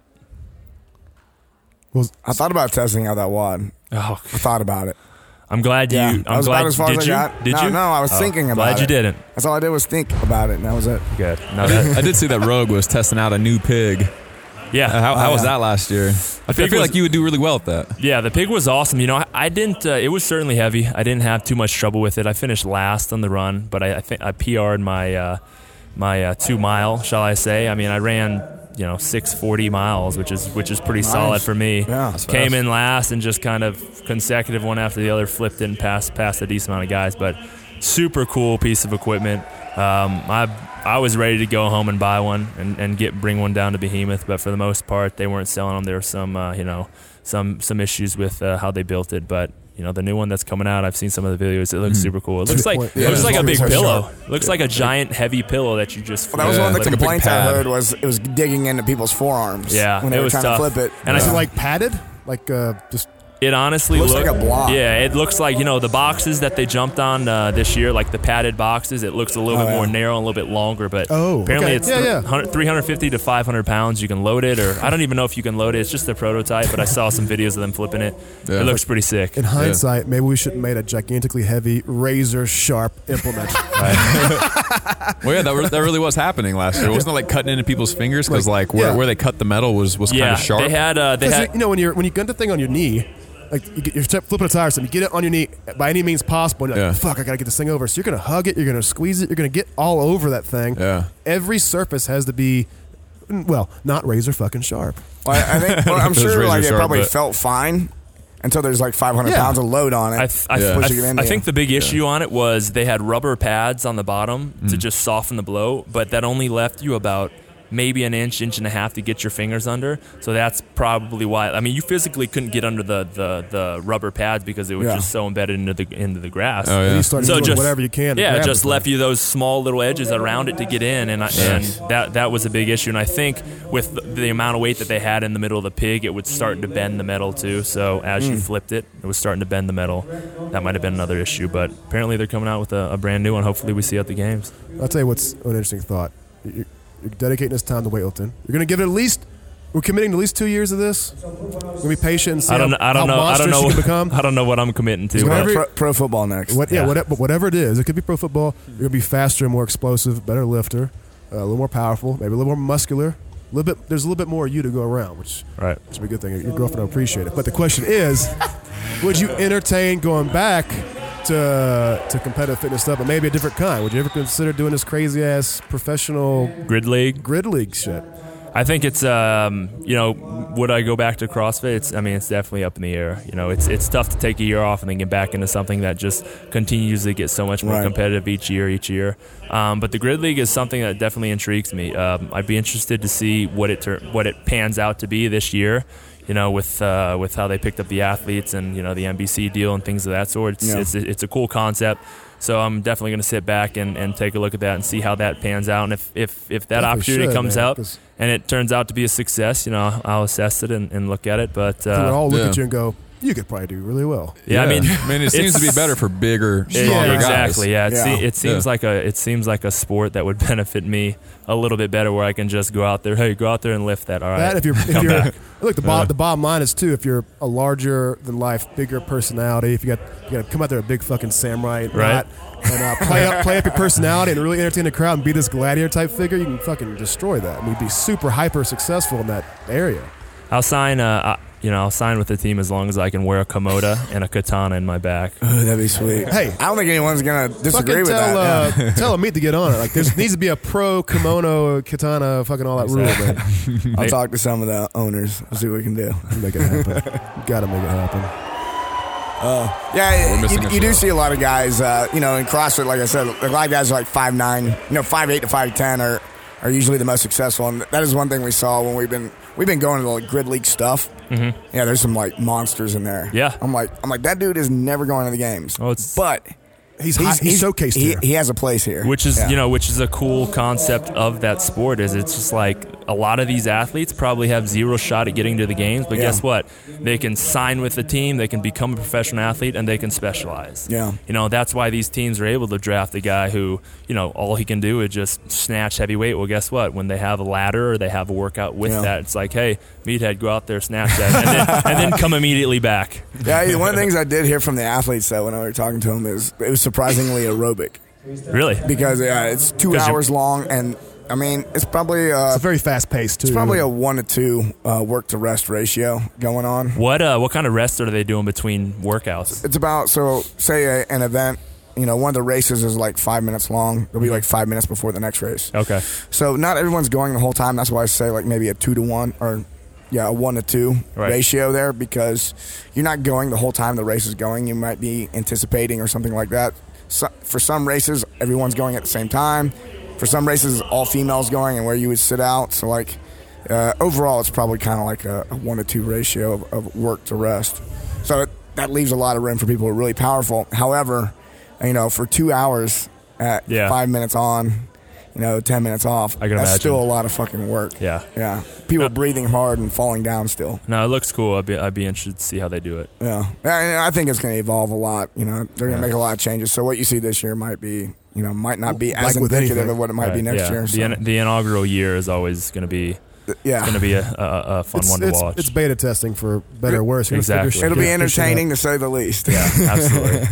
Well, I thought about testing out that wad. Oh, I thought about it. I'm glad you. Yeah, I'm that was glad. about as far did as I you? got. Did no, you? no, I was Oh, thinking about glad it. you didn't. That's all I did was think about it, and that was it. Good. No, that, I did see that Rogue was testing out a new pig. yeah. Uh, How, how Oh, was yeah. that last year? I feel, pig I feel was- like you would do really well at that. Yeah, the pig was awesome. You know, I, I didn't. Uh, it was certainly heavy. I didn't have too much trouble with it. I finished last on the run, but I, I think I P R'd my uh, my uh, two mile, shall I say? I mean, I ran you know six forty miles, which is which is pretty Nice. solid for me. Yeah, that's Came fast. in last and just kind of consecutive one after the other, flipped in past past a decent amount of guys, but super cool piece of equipment. Um, I I was ready to go home and buy one and, and get bring one down to Behemoth, but for the most part, they weren't selling them. There were some uh, you know some some issues with uh, how they built it, but you know, the new one that's coming out, I've seen some of the videos. It looks mm. super cool. It looks like Yeah, it looks like a big so pillow. sharp. It looks yeah. like a giant heavy pillow that you just. Well, that was yeah, one of the like a big complaints I pad. heard was it was digging into people's forearms. Yeah, when they it were was trying tough. to flip it. And Is I it like padded? Like uh, just. It honestly looks look, like a block. Yeah, it looks like, you know, the boxes that they jumped on uh, this year, like the padded boxes. It looks a little Oh, bit yeah. more narrow and a little bit longer. But Oh, apparently okay. it's Yeah, yeah. three hundred fifty to five hundred pounds. You can load it, or I don't even know if you can load it. It's just a prototype. But I saw some videos of them flipping it. Yeah. It looks pretty sick. In hindsight, maybe we should have made a gigantically heavy, razor sharp implement. Well, yeah, that, re- that really was happening last year. Wasn't it like cutting into people's fingers because like, where, yeah. where they cut the metal was, was yeah, kind of sharp? they had. Uh, they 'Cause had. you know, when you're when you gun the thing on your knee, like you get, you're flipping a tire, or something, you get it on your knee by any means possible. And you're like, Yeah. fuck, I gotta get this thing over. So you're gonna hug it, you're gonna squeeze it, you're gonna get all over that thing. Yeah. Every surface has to be, well, not razor fucking sharp. Well, I I think well, I'm It was sure razor like it sharp, probably but- felt fine until there's like five hundred Yeah. pounds of load on it. I, th- I, th- Yeah. I, Pushing th- it into I think you. the big issue on it was they had rubber pads on the bottom to just soften the blow, but that only left you about maybe an inch, inch and a half to get your fingers under. So that's probably why. I mean, you physically couldn't get under the, the, the rubber pads because it was Yeah. just so embedded into the into the grass. Oh, And yeah. you start So doing just whatever you can. to Yeah, it grab just the left thing. you those small little edges around it to get in, and I, and that that was a big issue. And I think with the, the amount of weight that they had in the middle of the pig, it was starting to bend the metal too. So as you flipped it, it was starting to bend the metal. That might have been another issue, but apparently they're coming out with a, a brand new one. Hopefully we see it at the games. I'll tell you what's an interesting thought. You're, you're dedicating this time to Weightlifting. You're going to give it at least. We're committing to at least two years of this. We're going to be patient and see I don't. how, I don't how know. I don't monstrous know. you can become. I don't know what I'm committing to. It's but- whatever- pro, pro football next. What, yeah, Yeah. whatever, whatever it is. It could be pro football. You're going to be faster and more explosive, better lifter, uh, a little more powerful, maybe a little more muscular. A little bit. There's a little bit more of you to go around, which Right. which would be a good thing. Your girlfriend will appreciate it. But the question is, would you entertain going back to to competitive fitness stuff, but maybe a different kind? Would you ever consider doing this crazy ass professional Grid league. grid league shit? I think it's um, you know, would I go back to CrossFit? It's, I mean, it's definitely up in the air. You know, it's it's tough to take a year off and then get back into something that just continues to get so much more Right. competitive each year, each year. Um, but the grid league is something that definitely intrigues me. Um, I'd be interested to see what it tur- what it pans out to be this year. You know, with uh, with how they picked up the athletes and you know the N B C deal and things of that sort. It's Yeah. it's, it's a cool concept. So I'm definitely going to sit back and, and take a look at that and see how that pans out. And if if, if that Definitely opportunity should, comes man, out 'cause- and it turns out to be a success, you know, I'll assess it and, and look at it. But we would uh, all look yeah. at you and go, "You could probably do really well." yeah, I mean, I mean, it seems to be it's- better for bigger, Yeah, stronger exactly. guys. Yeah, it, se- Yeah. it seems Yeah. like a it seems like a sport that would benefit me a little bit better, where I can just go out there. Hey, go out there and lift that. All right. That if you're, if Come you're back. look, the bottom, the bottom line is too, if you're a larger than life, bigger personality, if you got you got to come out there a big fucking samurai, Right. knot, and uh, play up play up your personality and really entertain the crowd and be this gladiator type figure, you can fucking destroy that. And you'd be super hyper successful in that area. I'll sign. Uh, uh, you know, I'll sign with the team as long as I can wear a komoda and a katana in my back. Oh, that'd be sweet. Hey. I don't think anyone's gonna disagree Fucking with tell that. yeah. uh, tell Amit to get on it. Like there needs to be a pro kimono katana, fucking all that rule, man. I'll talk to some of the owners. We'll see what we can do. Make it happen. Gotta make it happen. Yeah, We're missing you, a you do show. see a lot of guys, uh, you know, in CrossFit, like I said, a lot of guys are like five nine, you know, five eight to five ten are, are usually the most successful. And that is one thing we saw when we've been we've been going to the like, grid league stuff. Mm-hmm. Yeah, there's some like monsters in there. Yeah. I'm like I'm like that dude is never going to the games. Oh, it's- but He's high, he's, showcased he, here. he has a place here. Which is, Yeah. you know, which is a cool concept of that sport. Is it's just like a lot of these athletes probably have zero shot at getting to the games, but Yeah. guess what? They can sign with the team, they can become a professional athlete, and they can specialize. Yeah. You know, that's why these teams are able to draft a guy who, you know, all he can do is just snatch heavy weight. Well, guess what? When they have a ladder or they have a workout with Yeah. that, it's like, hey, meathead, go out there, snatch that, and then, and then come immediately back. Yeah, one of the things I did hear from the athletes though when I was talking to them is it was surprisingly aerobic Really? because yeah, it's two 'Cause you- hours long and I mean it's probably uh, It's a very fast paced too. it's probably a one to two uh, work to rest ratio going on. What uh, what kind of rest are they doing between workouts? It's about so say a, an event, you know, one of the races is like five minutes long. It'll be like five minutes before the next race. Okay. So not everyone's going the whole time. That's why I say like maybe a two to one or yeah, a one to two Right. ratio there because you're not going the whole time the race is going. You might be anticipating or something like that. So, for some races, everyone's going at the same time. For some races, all females going and where you would sit out. So like uh, overall, it's probably kind of like a, a one to two ratio of, of work to rest. So it, that leaves a lot of room for people who are really powerful. However, you know, for two hours at Yeah. five minutes on, you know, ten minutes off, I can that's imagine. still a lot of fucking work. Yeah. Yeah. People Uh, breathing hard and falling down still. No, it looks cool. I'd be, I'd be interested to see how they do it. Yeah. And I think it's going to evolve a lot. You know, they're going to Yeah. make a lot of changes. So what you see this year might be, you know, might not be as Like with indicative anything. of what it might be Right, next yeah. year. The, So, in, the inaugural year is always going to be yeah. going to be a, a, a fun It's, one to it's, watch. it's beta testing for better or worse. You're gonna figure Exactly. shit- It'll be figure shit out. entertaining to say the least. yeah, absolutely.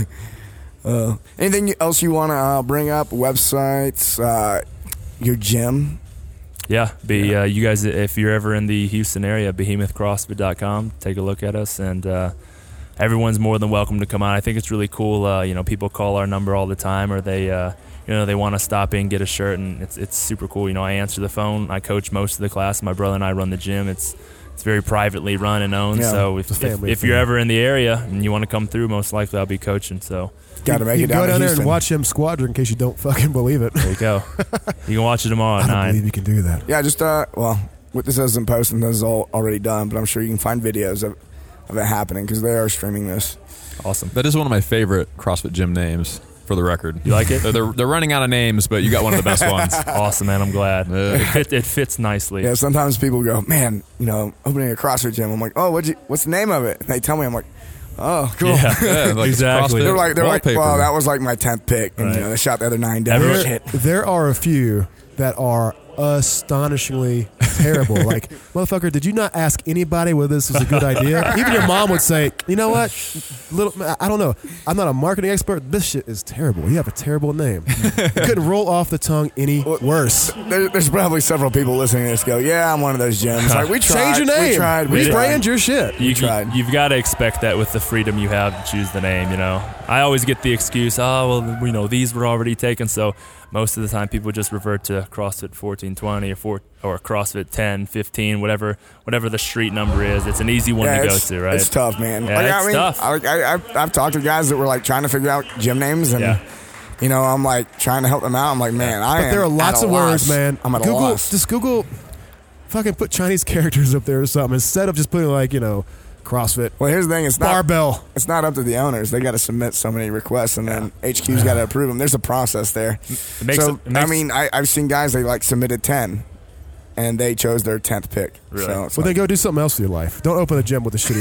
Uh, anything else you want to uh, bring up? Websites, uh, your gym? Yeah, be uh, you guys if you're ever in the Houston area, behemoth crossfit dot com. Take a look at us, and uh, everyone's more than welcome to come out. I think it's really cool. Uh, you know, people call our number all the time, or they, uh, you know, they want to stop in, get a shirt, and it's it's super cool. You know, I answer the phone. I coach most of the class. My brother and I run the gym. It's it's very privately run and owned. Yeah, so if it's a if, family if you're thing. ever in the area and you want to come through, most likely I'll be coaching. So Got to make you it can down go to down there Houston. and watch him squadron in case you don't fucking believe it. there you go. You can watch it tomorrow I at don't nine. believe you can do that. Yeah, just uh, well, what this isn't posting, this is all already done, but I'm sure you can find videos of, of it happening because they are streaming this. Awesome. That is one of my favorite CrossFit gym names, for the record. You like it? They're, they're, they're running out of names, but you got one of the best ones. Awesome, man. I'm glad. Yeah. It, fit, it fits nicely. Yeah, sometimes people go, man, you know, opening a CrossFit gym. I'm like, oh, what'd you, what's the name of it? And they tell me, I'm like, oh, cool. Yeah, Yeah, like exactly. CrossFit They're like, they're like, wallpaper. well, that was like my tenth pick, and Right. you know, they shot the other nine down. Everyone- Shit. There are a few that are astonishingly terrible. Like, motherfucker, did you not ask anybody whether this was a good idea? Even your mom would say, you know what? Little, I don't know. I'm not a marketing expert. This shit is terrible. You have a terrible name. It couldn't roll off the tongue any worse. There, there's probably several people listening to this go, yeah, I'm one of those gyms. Like, we tried. Change your name. We tried. We Rebrand tried. Rebrand your shit. You, tried. You've got to expect that with the freedom you have to choose the name, you know. I always get the excuse, oh, well, you know, these were already taken, so most of the time people just revert to CrossFit fourteen twenty or four, or CrossFit ten, fifteen, whatever whatever the street number is. It's an easy one Yeah, to go it's, to, right? It's tough, man. Yeah, like, it's I mean, tough. I, I, I've, I've talked to guys that were like trying to figure out gym names, and Yeah. you know, I'm like trying to help them out. I'm like, man, I But am there are lots at a of words, loss. man. I'm at Google, a loss. Just Google, fucking put Chinese characters up there or something instead of just putting like, you know, CrossFit. Well, here's the thing: it's not Barbell. It's not up to the owners. They got to submit so many requests, and then H Q's got to approve them. There's a process there. It makes so it- it makes- I mean, I, I've seen guys they like submitted ten, and they chose their tenth pick. Really? So it's Well, then like, go do something else with your life. Don't open a gym with a shitty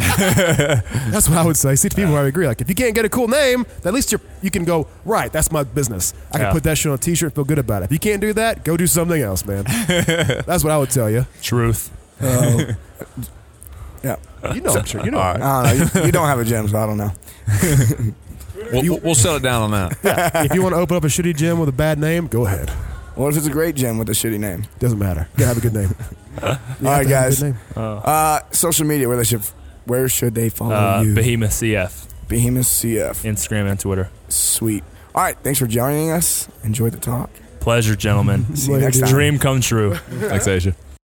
name. That's what I would say. See, to people I would agree. Like, if you can't get a cool name, at least you're, you can go, right, that's my business. I can Yeah. put that shit on a t-shirt and feel good about it. If you can't do that, go do something else, man. That's what I would tell you. Truth. uh, yeah. You know, I'm sure. You know. All right. I don't know. You, you don't have a gym, so I don't know. We'll, we'll, we'll settle down on that. If you want to open up a shitty gym with a bad name, go ahead. What if it's a great gym with a shitty name? Doesn't matter. You gotta have a good name. You All have right, to have a guys. good name. Uh, social media, where they should, where should they follow Uh, you? Behemoth C F, Behemoth C F. Instagram and Twitter. Sweet. All right, thanks for joining us. Enjoy the talk. Pleasure, gentlemen. See you Later, next dude. time. Dream come true. Thanks, Asia.